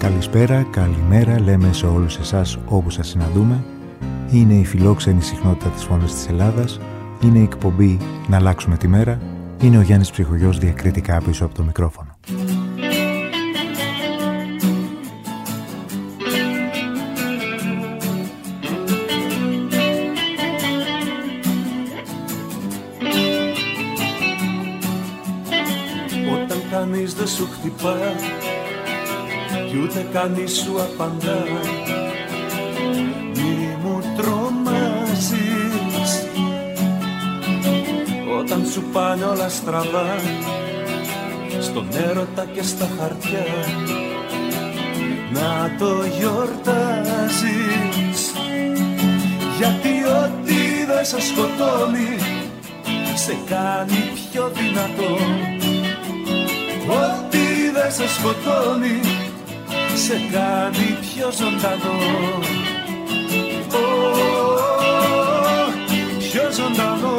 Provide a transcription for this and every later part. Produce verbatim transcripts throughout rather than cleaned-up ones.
Καλησπέρα, καλημέρα, λέμε σε όλους εσάς όπου σας συναντούμε. Είναι η φιλόξενη συχνότητα της Φωνής της Ελλάδας. Είναι η εκπομπή «Να αλλάξουμε τη μέρα». Είναι ο Γιάννης Ψυχογιός διακριτικά πίσω από το μικρόφωνο. Όταν κανείς δεν σου χτυπά κι ούτε κανείς σου απαντά, μη μου τρομάζεις. Όταν σου πάνε όλα στραβά, στον έρωτα και στα χαρτιά, να το γιορτάζεις. Γιατί ό,τι δεν σε σκοτώνει σε κάνει πιο δυνατό. Ό,τι δεν σε σκοτώνει σε κάνει πιο ζωντανό. Oh, πιο ζωντανό,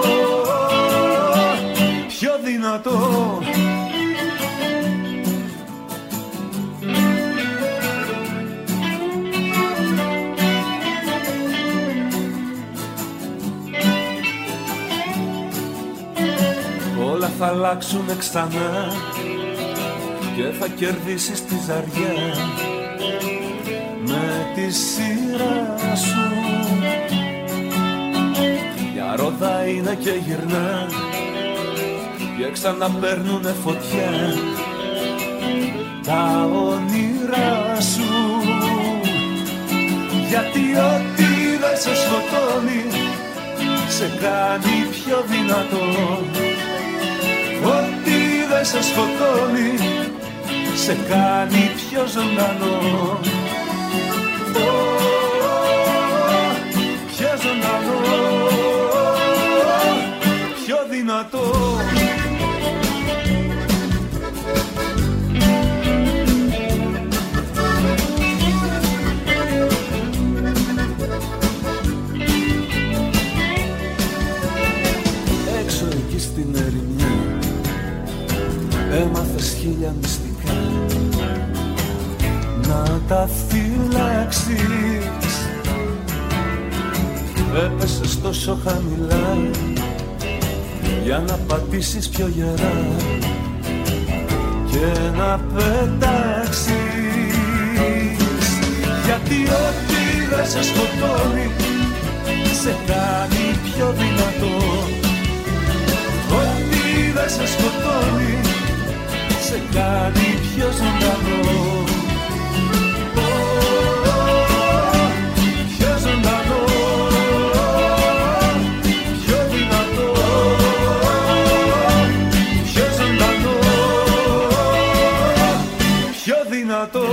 πιο δυνατό. Όλα θα αλλάξουνε ξανά και θα κερδίσεις τη ζαριά με τη σειρά σου. Για ρόδα είναι και γυρνά και ξαναπαίρνουνε φωτιά τα όνειρά σου. Γιατί ό,τι δεν σε σκοτώνει σε κάνει πιο δυνατό. Ό,τι δεν σε σκοτώνει σε κάνει πιο ζωντανό. Oh, πιο ζωντανό, πιο δυνατό. Έξω εκεί στην ερημιά έμαθες χίλια μυστικά να τα φυλάξεις. Έπεσες τόσο χαμηλά για να πατήσεις πιο γερά και να πετάξεις. Γιατί ό,τι δεν σε σκοτώνει σε κάνει πιο δυνατό. Ό,τι δεν σε σκοτώνει σε κάνει πιο ζωντανό. Πιο ζωντανό, πιο δυνατό. Πιο ζωντανό, πιο δυνατό.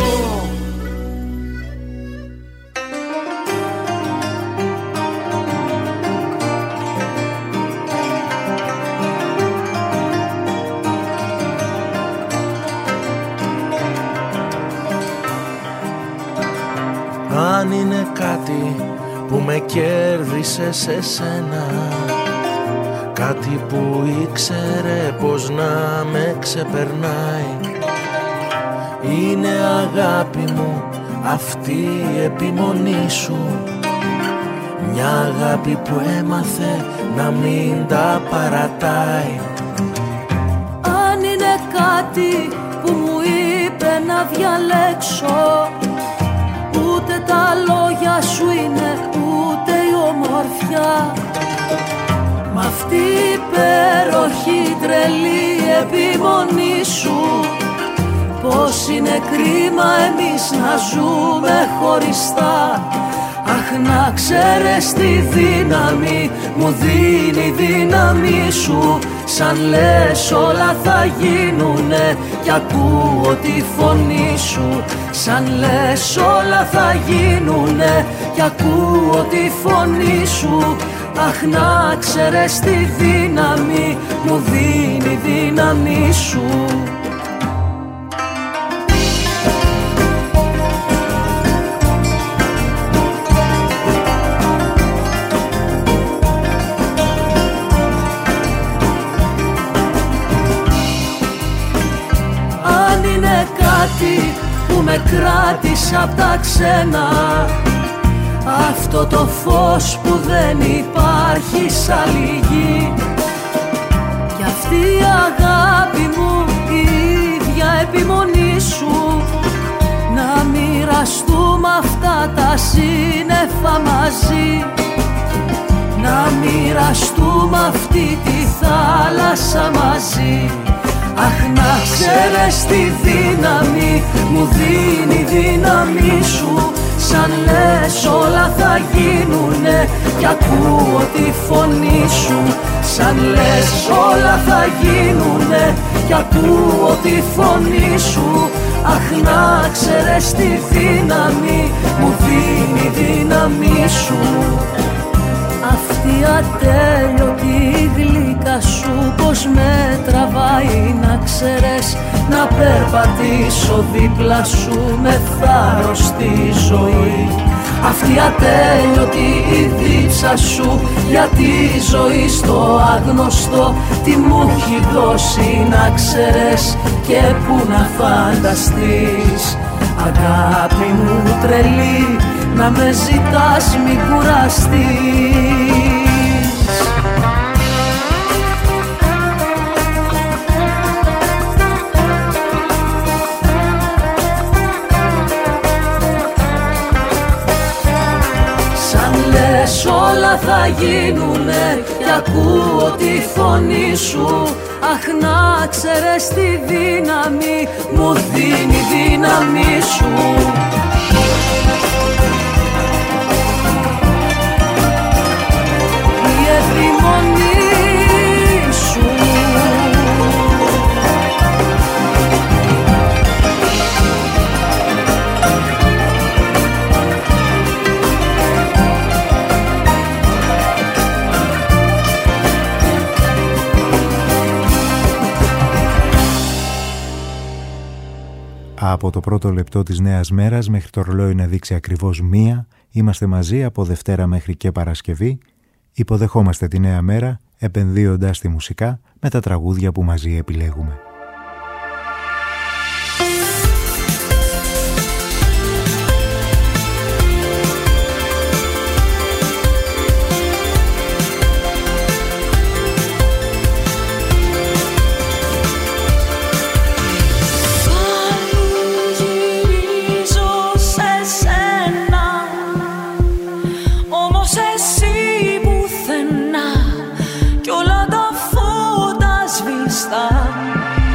Αν είναι κάτι που με κέρδισε σε σένα, κάτι που ήξερε πως να με ξεπερνάει, είναι αγάπη μου αυτή η επιμονή σου. Μια αγάπη που έμαθε να μην τα παρατάει. Αν είναι κάτι που μου είπε να διαλέξω, ούτε τα λόγια σου είναι, ούτε η ομορφιά. Μ' αυτή η υπέροχη τρελή επιμονή σου, πως είναι κρίμα εμείς να ζούμε χωριστά. Αχ, να ξέρεις τη δύναμη μου δίνει η δύναμη σου. Σαν λες όλα θα γίνουνε κι ακούω τη φωνή σου. Σαν λες όλα θα γίνουνε κι ακούω τη φωνή σου. Αχ, να ξέρεις τη δύναμη μου δίνει η δύναμη σου. που με κράτησα απ' τα ξένα αυτό το φως που δεν υπάρχει σ' άλλη γη. Κι αυτή η αγάπη μου, η ίδια επιμονή σου, να μοιραστούμε αυτά τα σύννεφα μαζί, να μοιραστούμε αυτή τη θάλασσα μαζί. Αχ, να ξέρεις τη δύναμη μου δίνει η δύναμη σου. Σαν λες όλα θα γίνουνε κι ακούω τη φωνή σου. Σαν λες όλα θα γίνουνε κι ακούω τη φωνή σου. Αχ, να ξέρεις τη δύναμη μου δίνει η δύναμη σου. Αυτή ατέλειωτη γλύκα σου πως με τραβάει, να ξέρεις, να περπατήσω δίπλα σου με θάρρος στη ζωή. Αυτή ατέλειωτη η δίψα σου για τη ζωή στο άγνωστο, τι μου έχει δώσει να ξέρεις και που να φανταστείς. Αγάπη μου τρελή, να με ζητάς μη κουραστείς. Σαν λες όλα θα γίνουνε κι ακούω τη φωνή σου. Αχ, να ξέρεις τη δύναμη μου δίνει η δύναμη σου. Η επιμονή σου. Από το πρώτο λεπτό της νέας μέρας μέχρι το ρολόι να δείξει ακριβώς μία, είμαστε μαζί από Δευτέρα μέχρι και Παρασκευή. Υποδεχόμαστε τη νέα μέρα επενδύοντας τη μουσικά με τα τραγούδια που μαζί επιλέγουμε. Κι όλα τα φώτα σβηστά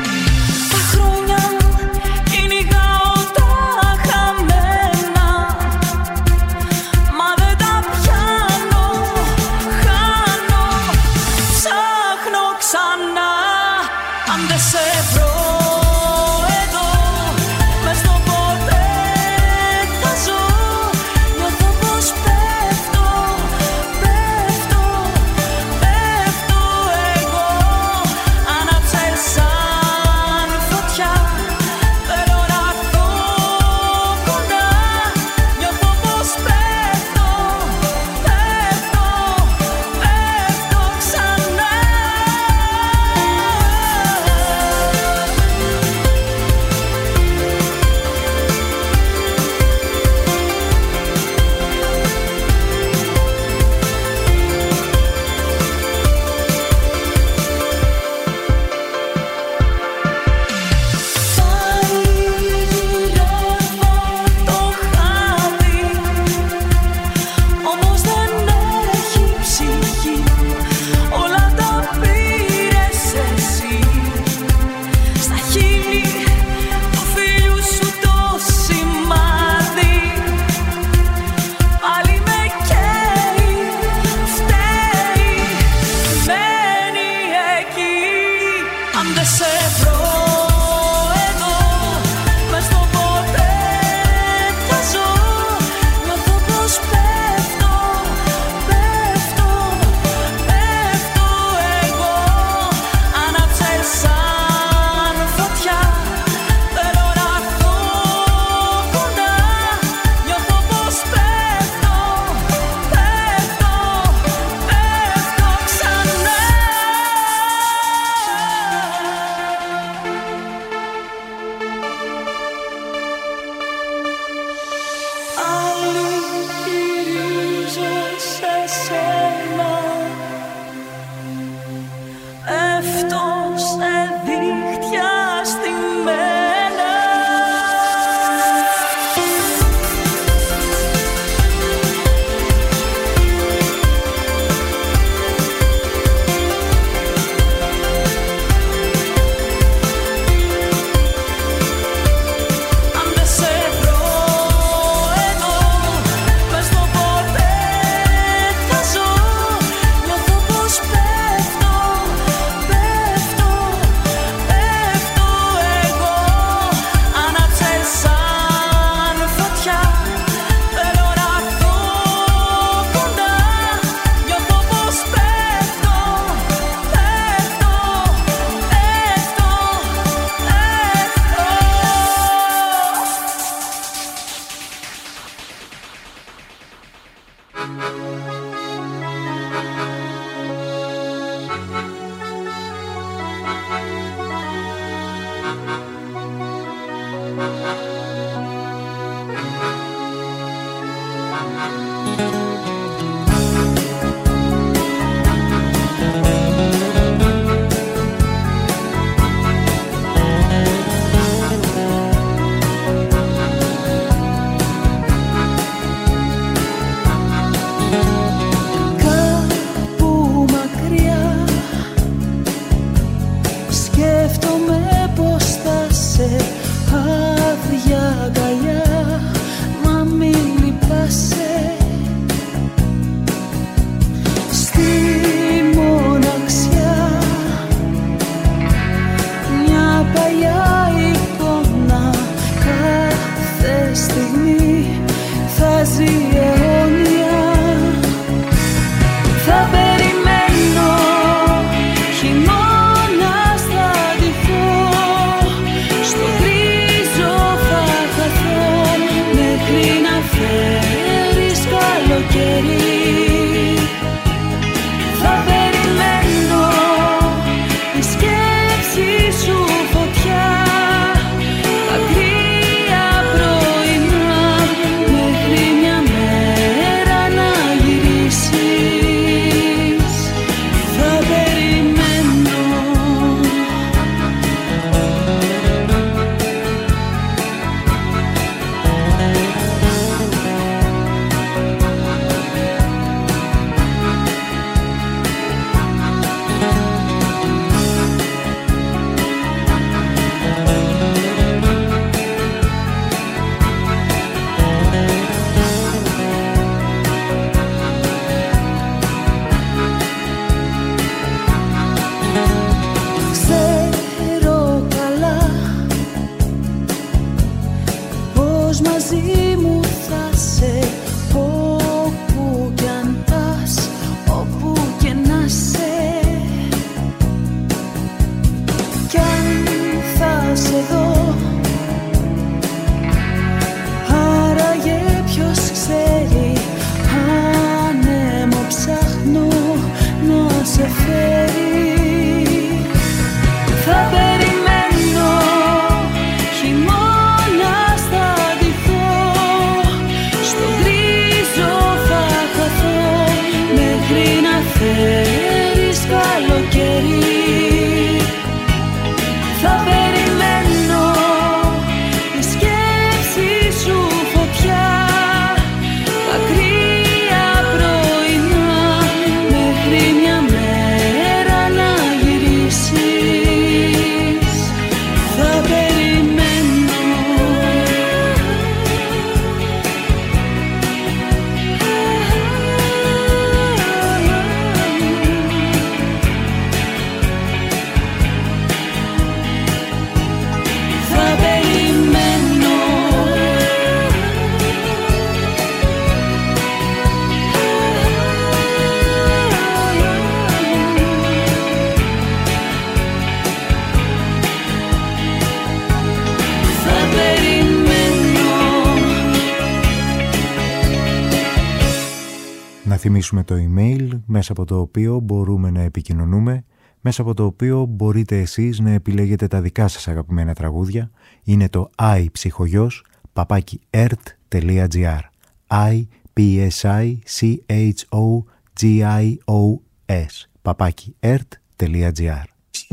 θυμίσουμε το email μέσα από το οποίο μπορούμε να επικοινωνούμε, μέσα από το οποίο μπορείτε εσείς να επιλέγετε τα δικά σας αγαπημένα τραγούδια. Είναι το iPsychogos παπάκι ερτ τελεία τζι άρ i p s i c h o g i o s παπάκι ερτ τελεία τζι άρ.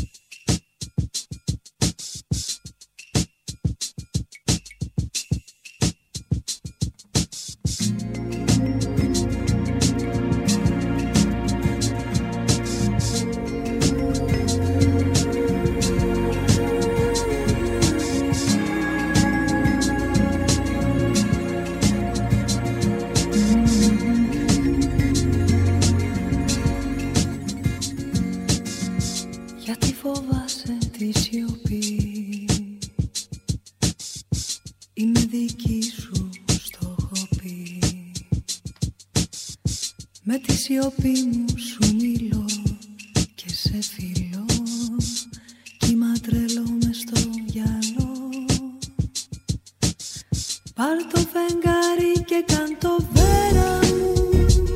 Με τη σιωπή μου σου μιλώ και σε φιλώ, κύμα τρελό μες στο γυαλό. Πάρ' το φεγγάρι και κάν' το βέρα μου,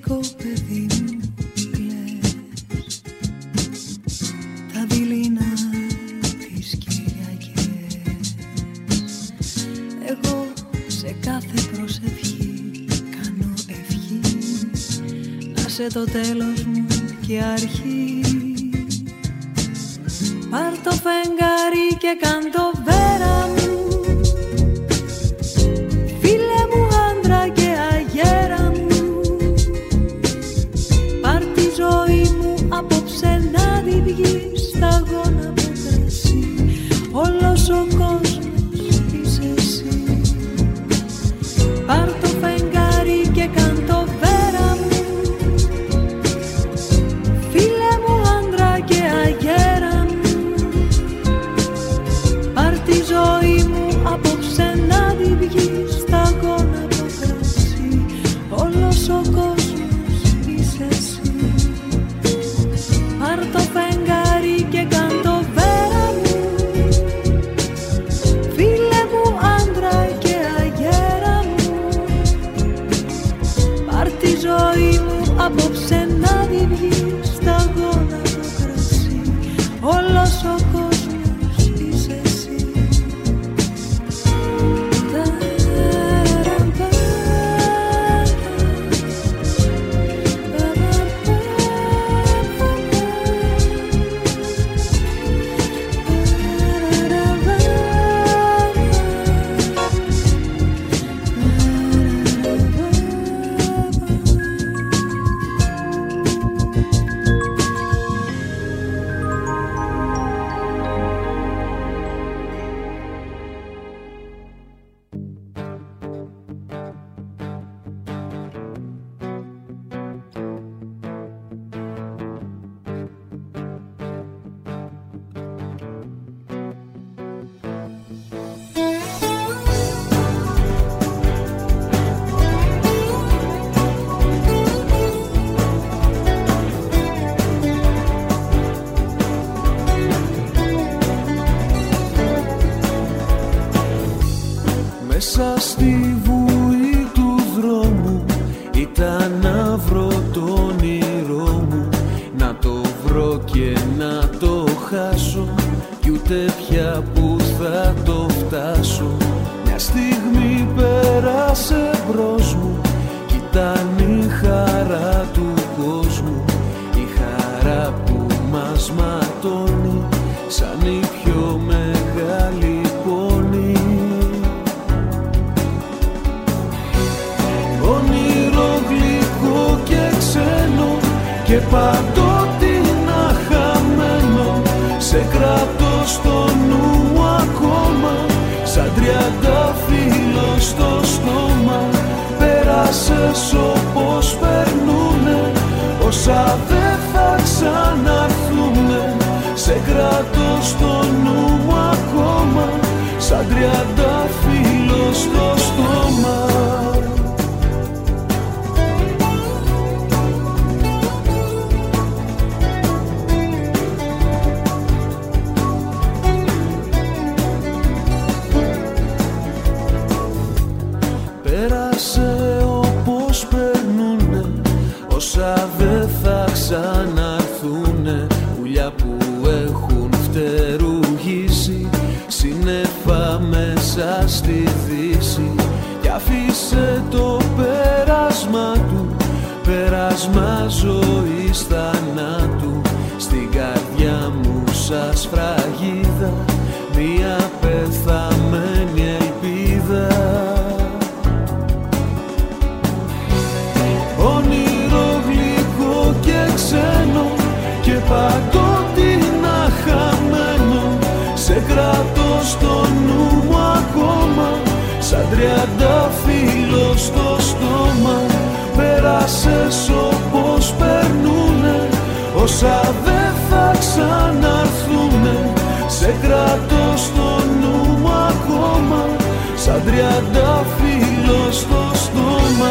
Μαγικό παιδί μου λες, τα δειλινά τις Κυριακές. Εγώ σε κάθε προσευχή κάνω ευχή να σε το τέλος μου και αρχή. Πάρ' το φεγγάρι και κάν' το βέρα μου, φίλε μου άντρα και αγέρα μου. Πάρ' τη ζωή μου απόψε να τη βγεις, σταγόνα από κρασί, όλος ο κόσμος είσαι εσύ. Πάρ' το φεγγάρι και κάν' το βέρα μου, φίλε μου άντρα και αγέρα μου. Τη ζωή μου απόψε να τη βγεις, σταγόνα από κρασί, όλος ο κόσμος είσαι εσύ. Πάρ' το φεγγάρι και κάν' το βέρα μου, φίλε μου άντρα και αγέρα μου. Πάρ' τη ζωή μου απόψε να τη βγεις, σταγόνα από κρασί, όλος ο κόσμος. Μέσα στη βουή του δρόμου ήταν να βρω το όνειρό μου, να το βρω και να το χάσω, κι ούτε πια που θα το φτάσω. Μια στιγμή πέρασε μπρος μου κι ήταν η χαρά του κόσμου, η χαρά που μας ματώνει σαν η πιο μεγάλη πόνη. Όνειρο γλυκό και ξένο και παντότινα χαμένο, σε κρατώ στο νου ακόμα, σαν τριαντάφυλλο στο στόμα. Πέρασες όπως περνούνε όσα δεν θα ξαναρθούνε, σε κρατώ στο νου ακόμα, σαν τριαντάφυλλο στο στόμα. Πέρασε όπως περνούνε όσα δεν θα ξαναρθούνε, πουλιά που έχουν φτερουγήσει σύννεφα μέσα στη δύση, κι αφήσε το πέρασμα του, πέρασμα ζωής θανάτου, στην καρδιά μου σαν σφραγίδα μια πεθαμένη ελπίδα. Όνειρο γλυκό και ξένο και παντότινα χαμένο, σε κρατώ στο νου μου ακόμα, σαν τριαντάφυλλο στο στόμα. Πέρασες όπως περνούνε όσα δεν θα ξαναρθούνε, σε κρατώ στο νου μου ακόμα, σαν τριαντάφυλλο στο στόμα.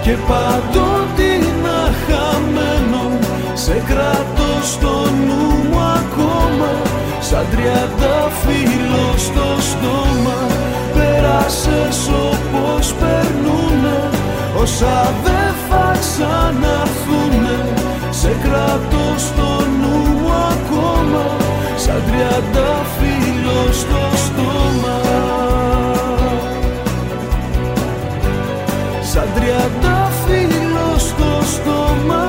και παντότινα χαμένο. Σε κρατώ στο νου μου ακόμα, σαν τριαντάφυλλο στο στόμα. Πέρασες όπως περνούνε όσα δεν θα ξαναρθούνε. Σε κρατώ στο νου μου ακόμα, σαν τριαντάφυλλο στο στόμα. Σαν τριαντάφυλλο στο στόμα.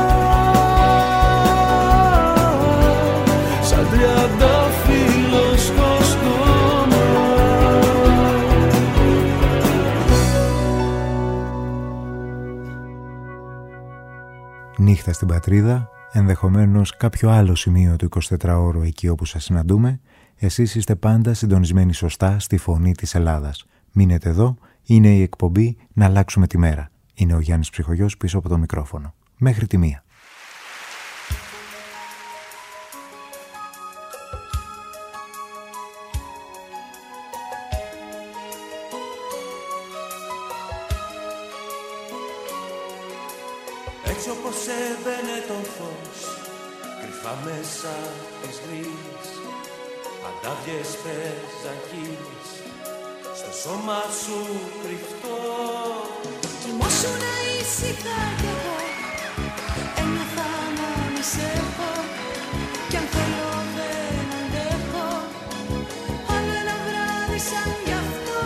Σαν τριαντάφυλλο στο στόμα. Νύχτα στην πατρίδα, ενδεχομένως κάποιο άλλο σημείο του εικοσιτετράωρου εκεί όπου σας συναντούμε. Εσείς είστε πάντα συντονισμένοι σωστά στη φωνή της Ελλάδας. Μείνετε εδώ, είναι η εκπομπή «Να αλλάξουμε τη μέρα». Είναι ο Γιάννης Ψυχογιός πίσω από το μικρόφωνο. Μέχρι τη μία. Έτσι όπως έμπαινε το φως, κρυφά μέσα της γρής, αντάβιες παίζαν κύλες στο σώμα σου κρυφτό. Κοιμώσουν ήσυχα κι εγώ, ένιωθα να μη σε έχω, κι αν θέλω δεν αντέχω, άλλο ένα βράδυ σαν γι' αυτό.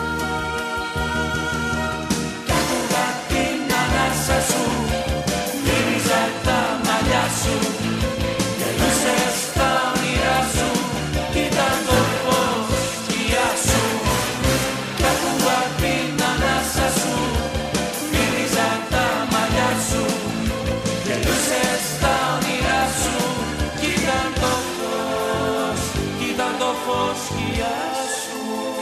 Κι άκουγα την ανάσα σου, μύριζα τα μαλλιά σου, γελούσες τα όνειρά σου, ήταν το φως σκιά σου. Κι άκουγα την ανάσα σου, μύριζα τα μαλλιά σου, γελούσες τα όνειρά σου, ήταν το φως, ήταν το φως σκιά σου.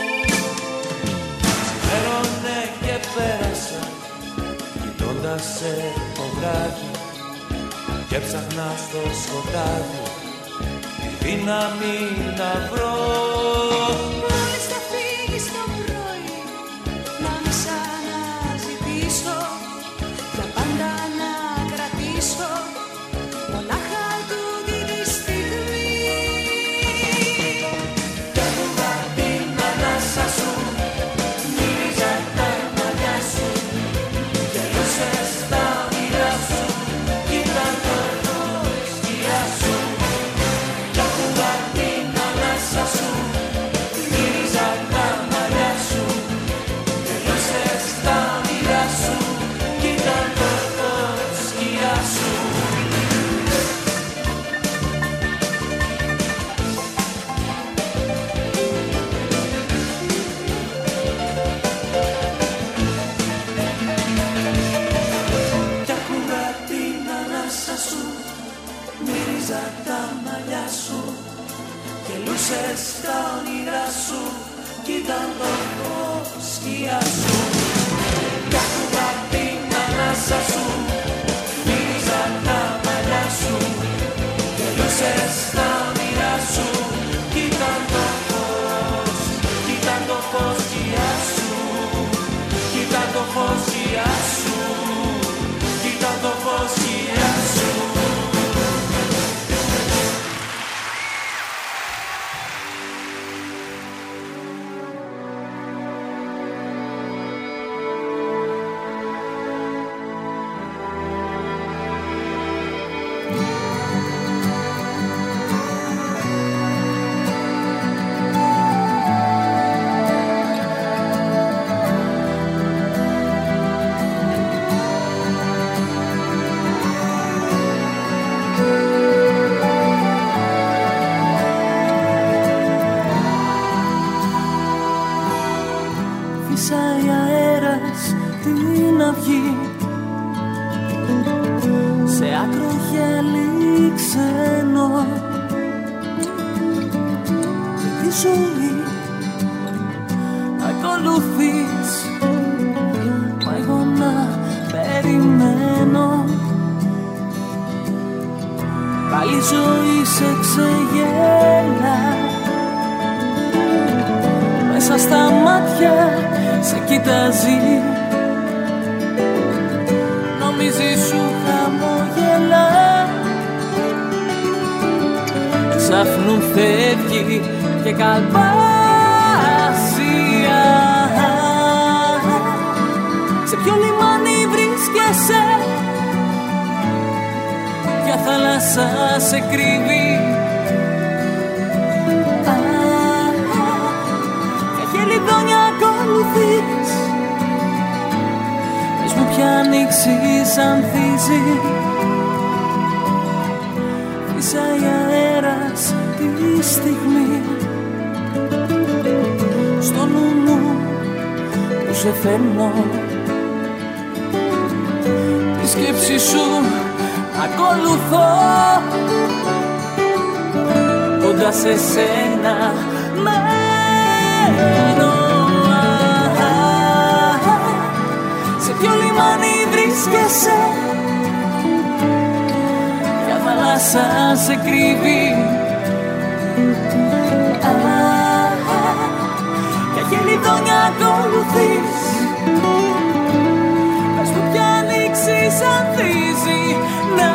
Ξημέρωνε και πέρασα, κοιτώντας σε το βράδυ, και ψάχνα στο σκοτάδι τη δύναμη να βρω. Μόλις θα φύγεις το πρωί, να μη σ' αναζητήσω, για πάντα να κρατήσω μονάχα τούτη τη στιγμή. Κι άκουγα την ανάσα σου, μύριζα τα μαλλιά σου, γελούσες τα όνειρά σου, ήταν το φως σκιά σου. Κι άκουγα την ανάσα σου, μύριζα τα μαλλιά σου, γελούσες τα όνειρά σου, ήταν το φως σκιά σου. Κι άκουγα την ανάσα σου, μύριζα τα μαλλιά σου, γελούσες τα όνειρά σου, κι ήταν το φως σκιά σου. Κι άκουγα την ανάσα σου, μύριζα τα μαλλιά σου, γελούσες τα όνειρά σου, κι ήταν το φως, κι ήταν το φως σκιά σου, κι ήταν το φως σκιά σου, κι ήταν το φως σκιά σου. Φύσαει αέρας την αυγή, σε άκρο γέλη ξένο, και τη ζωή ακολουθείς, μα εγώ να περιμένω. Πάλι ζωή σε ξεγέλα, μέσα στα μάτια σε κοιτάζει, κάνουν φεύγει και καλπάσια. Σε ποιο λιμάνι βρίσκεσαι, ποια θάλασσα σε κρύβει, ποια χελιδόνια ακολουθείς, πες μου ποια ανοίξη ανθίζει. Φυσάει αέρας τη στιγμή στο νου μου που σε θέλω, τη σκέψη σου ακολουθώ, κοντά σε σένα μένω. Σε ποιο λιμάνι βρίσκεσαι, ποια θάλασσα σε κρύβει, ποια χελιδόνια ακολουθείς, πες μου ποια ανοίξη ανθίζει. Να,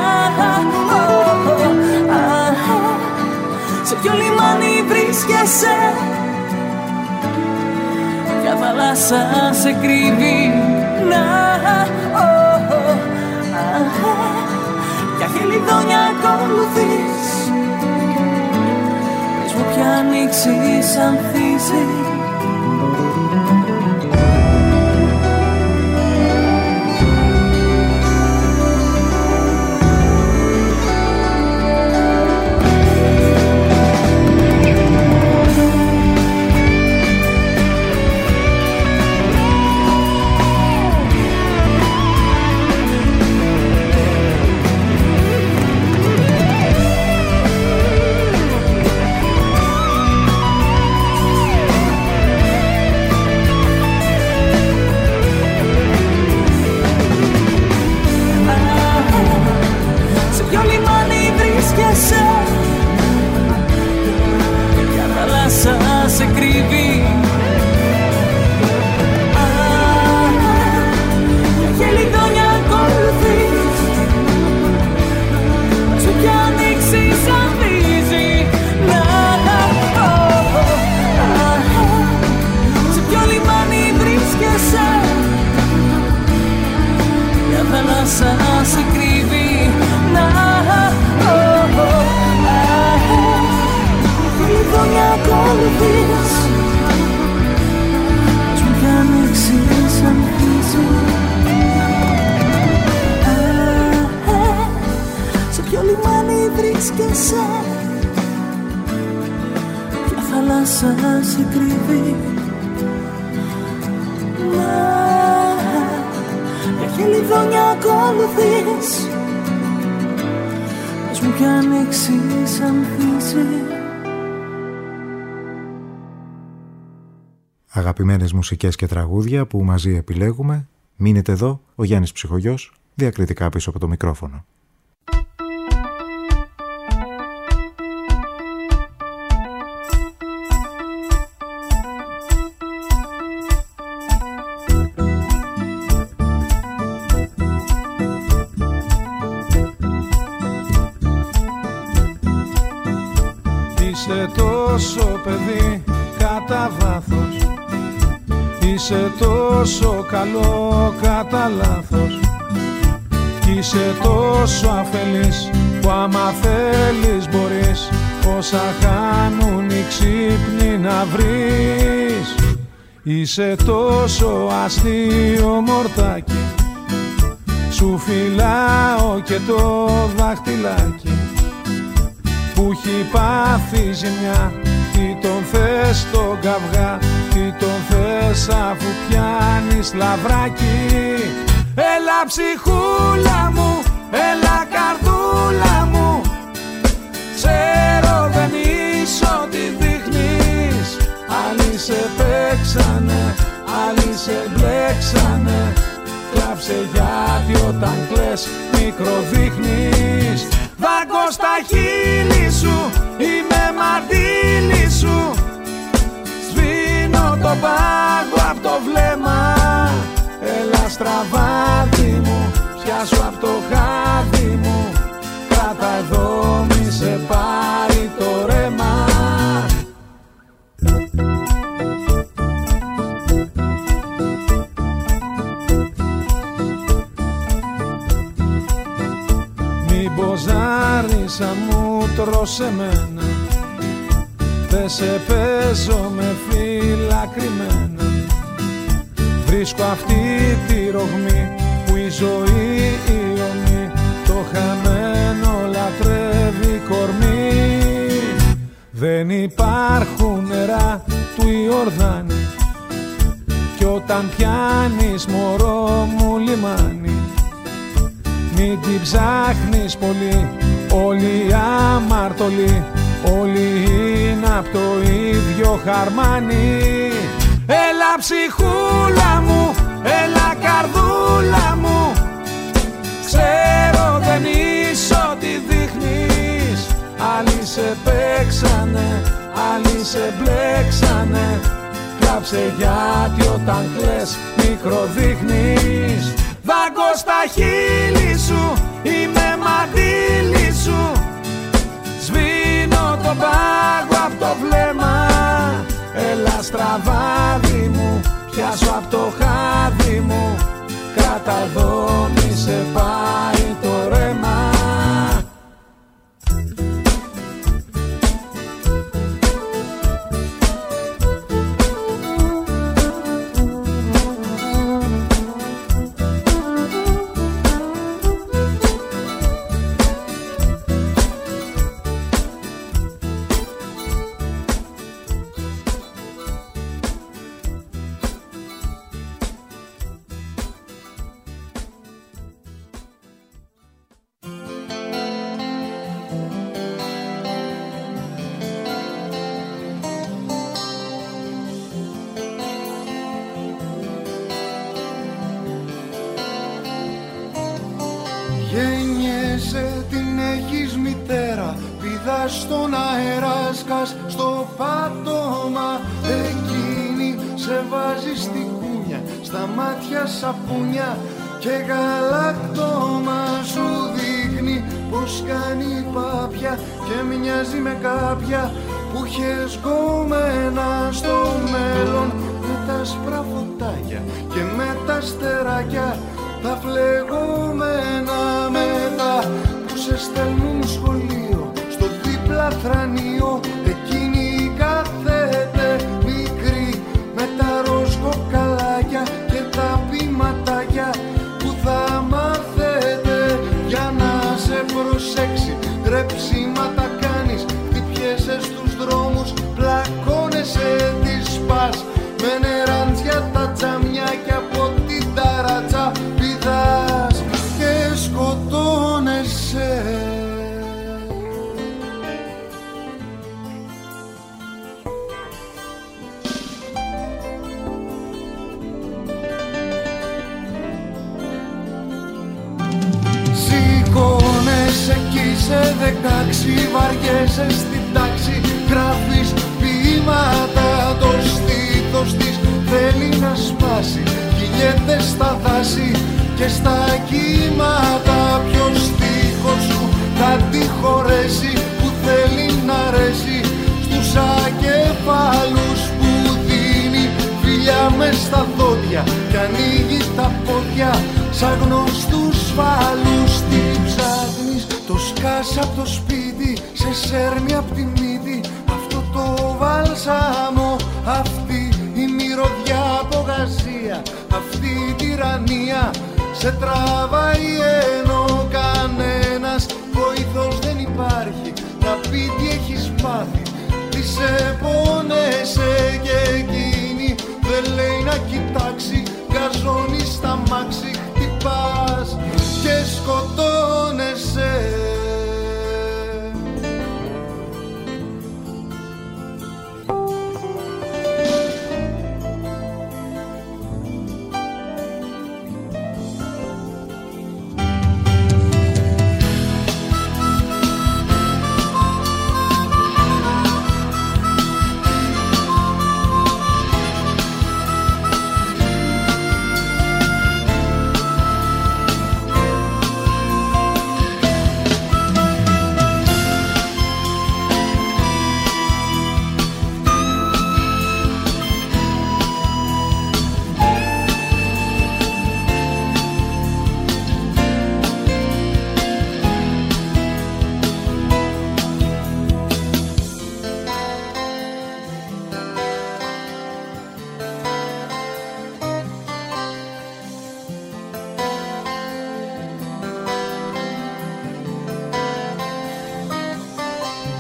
σε ποιο λιμάνι βρίσκεσαι, ποια θάλασσα σε κρύβει, να, ποια χελιδόνια ακολουθείς, πες μου ποια ανοίξη ανθίζει. Σε κρύβει, ποια χελιδόνια ακολουθείς, σε ποια ανοίξη ανθίζει. Να, σε ποιο λιμάνι βρίσκεσαι, ποια θάλασσα σε κρύβει. Να, χελιδόνια ακολουθείς, πες μου ποια ανοίξη ανθίζει. Σε ποιο λιμάνι βρίσκεσαι, ποια θάλασσα σε κρύβει. Ποια χελιδόνια ακολουθείς, πες μου ποια ανοίξη ανθίζει. Αγαπημένες μουσικές και τραγούδια που μαζί επιλέγουμε. Μείνετε εδώ, ο Γιάννης Ψυχογιός, διακριτικά πίσω από το μικρόφωνο. Είσαι τόσο παιδί κατά βάθος, είσαι τόσο καλό κατά λάθος, είσαι τόσο αφελής που άμα θέλεις μπορείς όσα χάνουν οι ξύπνοι να βρεις. Είσαι τόσο αστείο μορτάκι, σου φυλάω και το δάχτυλάκι που έχει πάθει ζημιά. Τι τον θες τον καυγά, τι τον θες αφού πιάνεις λαβράκι. Έλα ψυχούλα μου, έλα καρδούλα μου, ξέρω δεν είσαι ό,τι δείχνεις. Άλλοι σε παίξανε, άλλοι σε μπλέξανε, κλάψε γιατί όταν κλαις μικροδείχνεις. Δάγκω στα χείλη σου, είμαι μαντήλι σου, σβήνω το πάγκο απ' το βλέμμα. Έλα στραβάτι μου, πιάσου απ' το χάδι μου, κράτα εδώ μη σε πάρει το ρέμα. μέσα μου τρως εμένα. Δε σε παίζω με φύλλα κρυμμένα. Βρίσκω αυτή τη ρογμή που η ζωή η ομή το χαμένο λατρεύει κορμί. Δεν υπάρχουν νερά του Ιορδάνη κι όταν πιάνεις μωρό μου λιμάνι μην την ψάχνεις πολύ, όλοι αμαρτωλοί, όλοι είναι απ' το ίδιο χαρμάνι. Έλα ψυχούλα μου, έλα καρδούλα μου, ξέρω δεν είσαι ό,τι δείχνεις. Άλλοι σε παίξανε, άλλοι σε μπλέξανε. Κλάψε γιατί όταν κλαις μικροδείχνεις. Δάγκω στα χείλη σου, είμαι μαντήλι σου. Σβήνω τον πάγο απ' το βλέμμα. Έλα στραβάδι μου, πιάσω απ' το χάδι μου. Κράτα εδώ μη σε πάει το ρέμα. Γέννιεσαι, την έχεις μητέρα, πηδάς στον αέρα, σκάς στο πάτωμα. Εκείνη σε βάζει στην κούνια, στα μάτια σαπούνια και γαλακτόμα. Σου δείχνει πως κάνει πάπια και μοιάζει με κάποια που είχες γκόμενα στο μέλλον. Με τα άσπρα φωτάκια και με τα αστεράκια, τα φλεγόμενα μετά που σε στέλνουν σχολείο, στο δίπλα θρανείο. Εκείνη κάθεται μικρή με τα ροζ κοκαλάκια και τα πηματάκια που θα μάθετε για να σε προσέξει. Τρεψίματα κάνεις, χτυπιέσαι στους δρόμους, πλακώνεσαι, τις σπάς με νεράντια τα τζαμιά και από την ταράτσα πηδάς και σκοτώνεσαι. Σηκώνεσαι κι είσαι δεκάξι, βαριέσαι στην τάξη, γράφεις ποίηματα, το στήθος της θέλει να σπάσει. Κυλιέται στα δάση και στα κύματα. Ποιος στίχος σου θα τη χωρέσει, που θέλει να αρέσει στους ακεφάλους που δίνει φιλιά μες στα δόντια κι ανοίγει τα πόδια σαν γνωστούς φάλους. Τι ψάχνεις, το σκάς απ' το σπίτι, σε σέρνει απ' τη μύτη αυτό το βάλσαμο, αυτή η μυρωδιά από γαζία, αυτή η τυραννία σε τραβάει ενώ κανένας βοήθος δεν υπάρχει να πει τι έχεις πάθει. Τι σε πόνεσαι και εκείνη δεν λέει να κοιτάξει, γκαζώνει στα μάξι, χτυπάς και σκοτώνεσαι.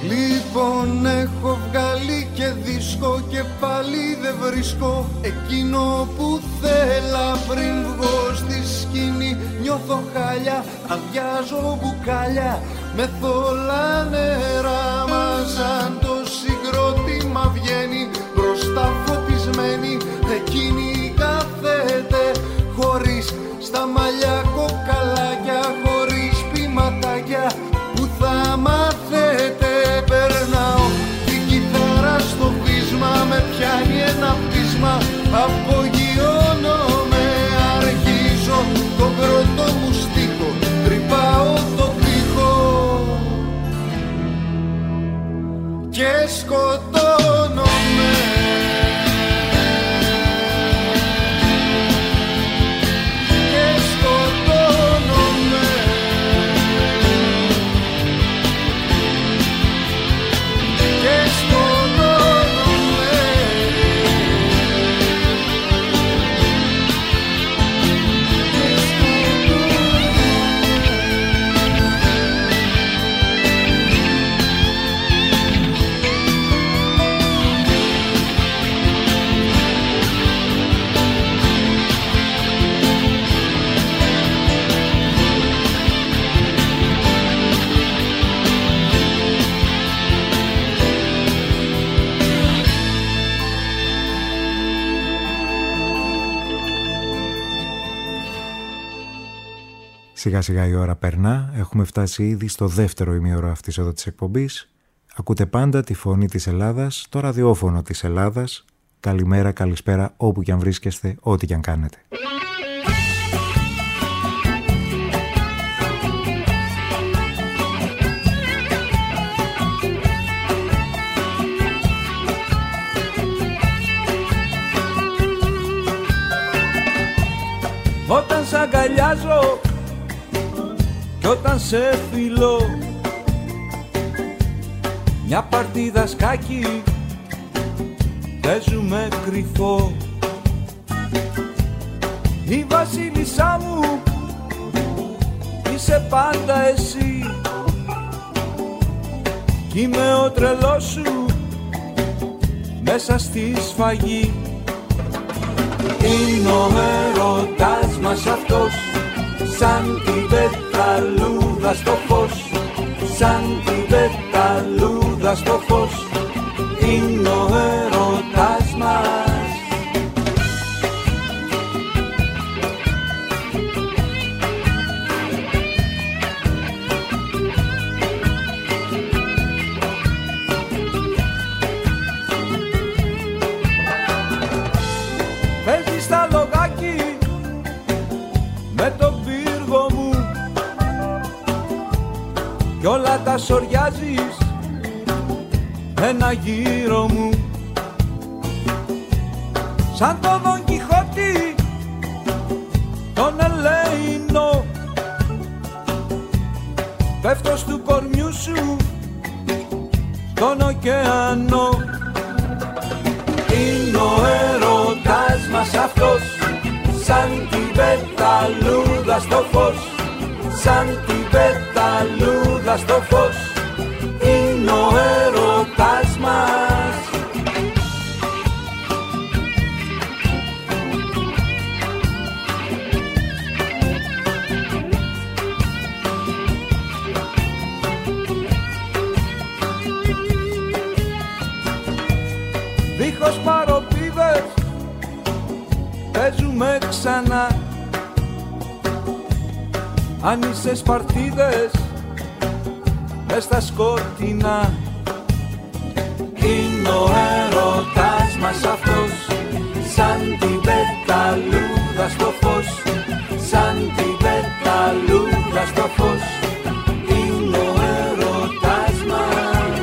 Λοιπόν έχω βγάλει και δίσκο και πάλι δεν βρίσκω εκείνο που θέλα. Πριν βγω στη σκηνή νιώθω χάλια, αδειάζω μπουκάλια με θολά νερά. Μα σαν το συγκρότημα βγαίνει μπροστά φωτισμένη, εκείνη κάθεται χωρίς στα μαλλιά κοκαλάκια, χωρίς ποιηματάκια που θα μάθετε. Περνάω την κιθάρα στο βίσμα, με πιάνει ένα πείσμα, απογειώνομαι, αρχίζω τον πρώτο μου στίχο, τρυπάω το τοίχο και σκοτώνομαι. Σιγά σιγά η ώρα περνά, έχουμε φτάσει ήδη στο δεύτερο ημίωρο αυτής εδώ της εκπομπής. Ακούτε πάντα τη φωνή της Ελλάδας, το ραδιόφωνο της Ελλάδας. Καλημέρα, καλησπέρα, όπου κι αν βρίσκεστε, ό,τι κι αν κάνετε. Όταν σ' αγκαλιάζω κι όταν σε φιλώ, μια παρτίδα σκάκι παίζουμε κρυφό. Η βασίλισσά μου είσαι πάντα εσύ, κι είμαι ο τρελός σου μέσα στη σφαγή. Είναι ο έρωτας μας αυτός, σαν την πεταλούδα στο φως, σαν την πεταλούδα στο φως, είναι ο έρωτας μας. Παίζεις στα λογάκι με τον πύργο μου κι όλα τα σοριάζεις ένα γύρο μου. Σαν το Δον Κιχώτη τον Ελεηνό, πέφτω στου κορμιού σου τον ωκεανό. Είναι ο έρωτας μας αυτός, σαν την πεταλούδα στο φως, σαν την πεταλούδα στο φως, είναι ο έρωτας μας. Δίχως παροπίδες παίζουμε ξανά, άνισες παρτίδες μες στα σκοτεινά. Είναι ο έρωτας μας αυτός, σαν την πεταλούδα στο φως, σαν την πεταλούδα στο φως, είναι ο έρωτας μας.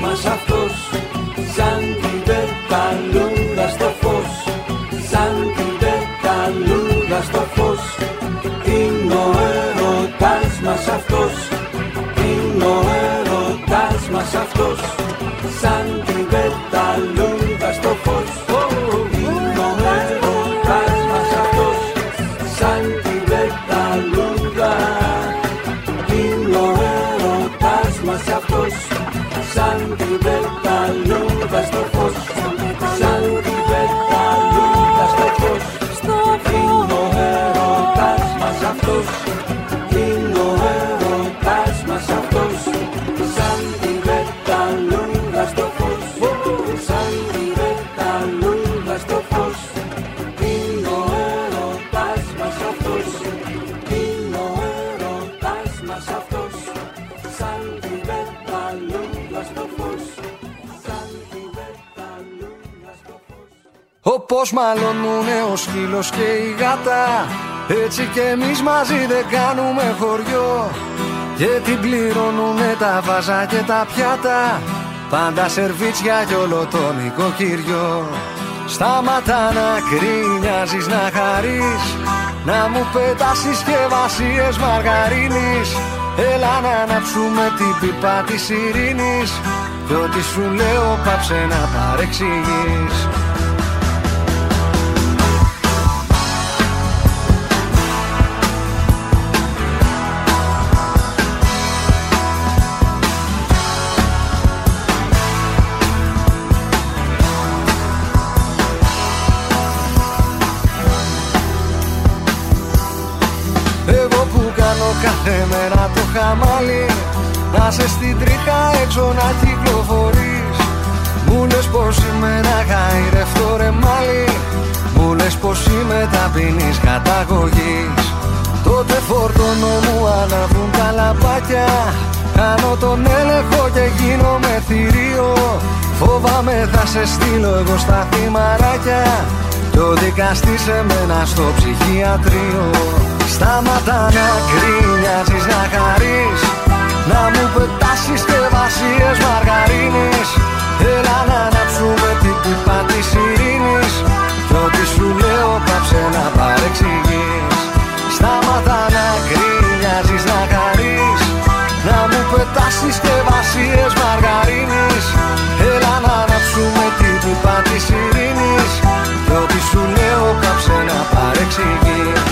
μας αυτός, σαν την πεταλούδα στο φως, σαν την πεταλούδα στο φως. Είναι ο έρωτας μας αυτός, είναι ο έρωτας μας αυτός, σαν την πεταλούδα στο φως. Είναι ο έρωτας μας αυτός, σαν την πεταλούδα. Είναι ο έρωτας μας αυτός, σαν την πεταλούδα στο φως, σαν την πεταλούδα στο φως. Είναι ο έρωτας μας αυτός, είναι ο έρωτας μας αυτός, σαν την πεταλούδα στο φως, σαν την πεταλούδα στο φως. Είναι ο έρωτας μας αυτός, είναι ο έρωτας μας αυτός, σαν την πεταλούδα στο φως, σαν την πεταλούδα στο φως. Όπως μαλώνουνε ο σκύλος και η γάτα, έτσι κι εμείς μαζί δεν κάνουμε χωριό. Και την πληρώνουνε τα βάζα και τα πιάτα, πάντα σερβίτσια κι όλο το νοικοκυριό. Σταματά να κρίνιαζεις, να χαρείς, να μου πετάς συσκευασίες μαργαρίνης. Έλα να ανάψουμε την πίπα της ειρήνης, κι ό,τι σου λέω πάψε να παρεξηγείς. Κάθε μέρα το χαμάλι, να σε στην τρίχα έξω να κυκλοφορείς. Μου λες πως είμαι ένα γαϊρευτό ρεμάλι, μου λες πως είμαι ταπεινής καταγωγής. Τότε φορτώνω μου αναβούν τα λαμπάκια, κάνω τον έλεγχο και γίνομαι θηρίο. Φοβάμαι θα σε στείλω εγώ στα θυμαράκια, κι ο δικαστής σε μένα στο ψυχιατρίο. Σταματά να κρίνιαζεις, να χαρείς, να μου πετάς συσκευασίες μαργαρίνης. Έλα να ανάψουμε την πίπα της ειρήνης, κι ό,τι σου λέω πάψε να παρεξηγείς. Σταματά να κρίνιαζεις, να χαρείς, να μου πετάς συσκευασίες μαργαρίνης. Έλα να ανάψουμε την πίπα της ειρήνης, κι ό,τι σου λέω πάψε να παρεξηγείς.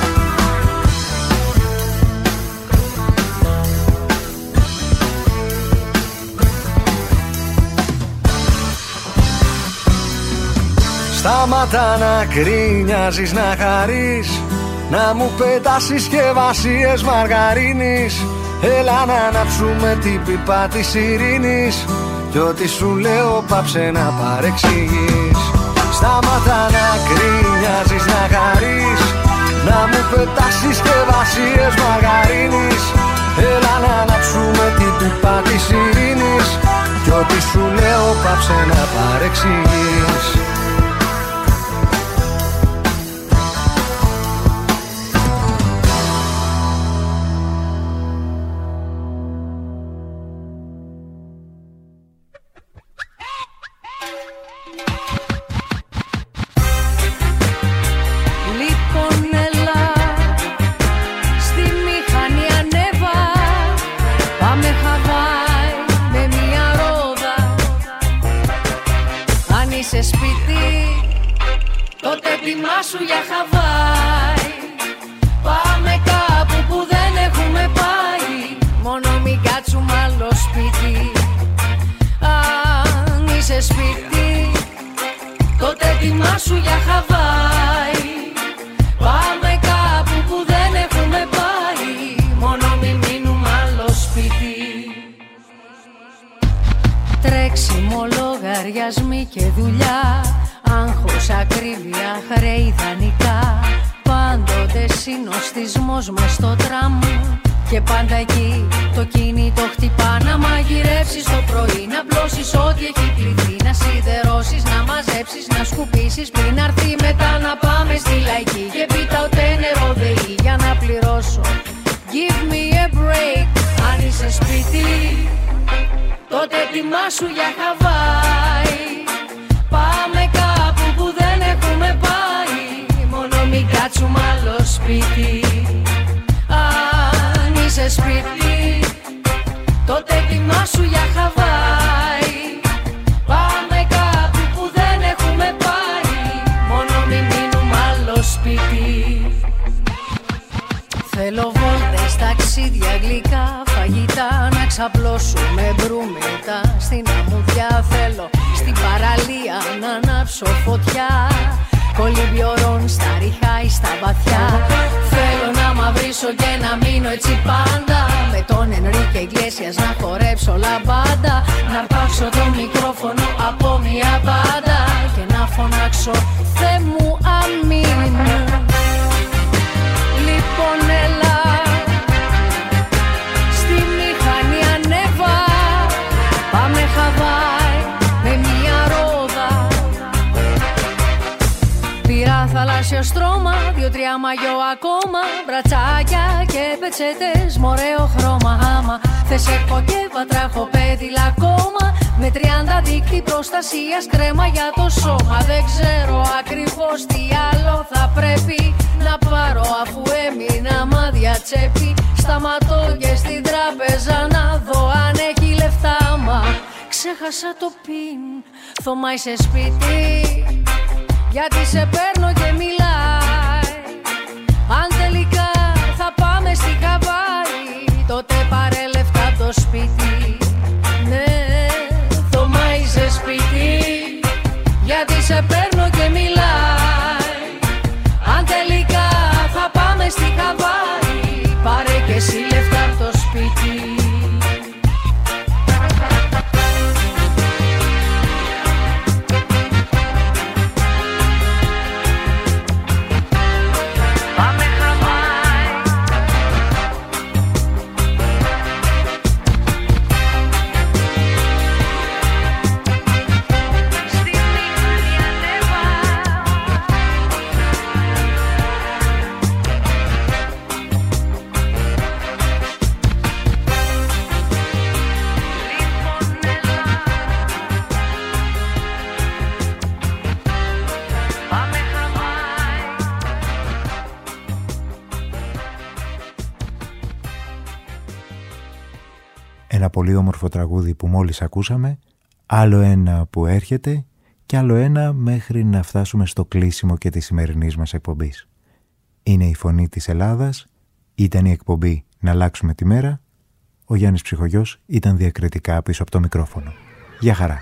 Σταματά να κρίνιαζεις, να χαρείς, να μου πετάς συσκευασίες μαργαρίνης. Έλα να ανάψουμε την πίπα της ειρήνης, κι ό,τι σου λέω πάψε να παρεξηγείς. Σταματά να κρίνιαζεις, να χαρείς, να μου πετάς συσκευασίες μαργαρίνης. Έλα να ανάψουμε την πίπα της ειρήνης, κι ό,τι σου λέω πάψε να παρεξηγείς. Σου για Χαβάη, πάμε κάπου που δεν έχουμε πάει, μόνο μην κάτσουμε άλλο σπίτι. Αν είσαι σπίτι, τότε ετοιμάσου για Χαβάη. Πάμε κάπου που δεν έχουμε πάει, μόνο μην μείνουμε άλλο σπίτι. Τρέξιμο, λογαριασμοί και δουλειά, άγχος, ακρίβεια, χρέη, δανεικά. Πάντοτε συνοστισμός μες στο τραμ, και πάντα εκεί το κινητό χτυπά. Να μαγειρεύσεις το πρωί, να πλώσεις ό,τι έχει πληθεί, να σιδερώσεις, να μαζέψεις, να σκουπίσεις, πριν αρθεί μετά να πάμε στη λαϊκή. Και πίτα ούτε νερό δεή για να πληρώσω. Give me a break. Αν είσαι σπίτι, τότε ετοιμάσου για Χαβάη. Πάμε κάπου που δεν έχουμε πάει, μόνο μην κάτσουμε άλλο σπίτι. Αν είσαι σπίτι, τότε ετοιμάσου για Χαβάη. Πάμε κάπου που δεν έχουμε πάει, μόνο μην μείνουμε άλλο σπίτι. Θέλω βόλτες, ταξίδια, γλυκά, φαγητά, να ξαπλώσουμε μπρούμητα. Στην αμμουδιά θέλω, στην παραλία να ανάψω φωτιά. Κολυμπιορών στα ριχά ή στα βαθιά. Θέλω να μαυρίσω και να μείνω έτσι πάντα, με τον Ενρίκε Ιγκλέσιας να χορέψω λαμπάντα. Να αρπάξω το μικρόφωνο από μια μπάντα και να φωνάξω Θε μου αμήν. Λοιπόν έλα, στη μηχανή ανέβα, πάμε Χαβάη με μια ρόδα. Πήρα θαλάσσιο στρώμα, δύο-τρία μαγιό ακόμα, μπρατσάκια και πετσέτες, μ' ωραίο χρώμα. Άμα θες έχω και βατραχοπέδιλα ακόμα, με τριάντα δίκτυ προστασίας, κρέμα για το σώμα. Δεν ξέρω ακριβώς τι άλλο θα πρέπει να πάρω, αφού έμεινα μάδια τσέπη. Σταματώ και στην τράπεζα να δω αν έχει λεφτά, μα ξέχασα το πιν. Θωμά είσαι σπίτι, γιατί σε παίρνω και μιλάει. Αν τελικά θα πάμε στη Χαβάη, τότε πάρε λεφτά από το σπίτι. Ναι, Θωμά είσαι σπίτι, γιατί σε παίρνω και μιλάει. Αν τελικά θα πάμε στη Χαβάη, πάρε και εσύ λεφτά από το σπίτι. Ένα πολύ όμορφο τραγούδι που μόλις ακούσαμε, άλλο ένα που έρχεται και άλλο ένα μέχρι να φτάσουμε στο κλείσιμο και της σημερινής μας εκπομπής. Είναι η Φωνή της Ελλάδας, ήταν η εκπομπή «Να αλλάξουμε τη μέρα». Ο Γιάννης Ψυχογιός ήταν διακριτικά πίσω από το μικρόφωνο. Γεια χαρά.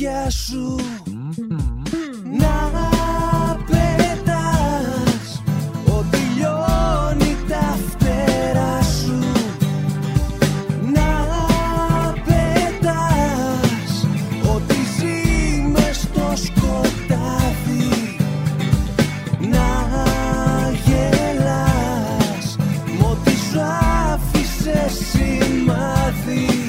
μάτια σου να πετάς ότι λιώνει τα φτερά σου, να πετάς ότι ζει μες στο σκοτάδι, να γελάς μ' ό,τι σου άφησε σημάδι.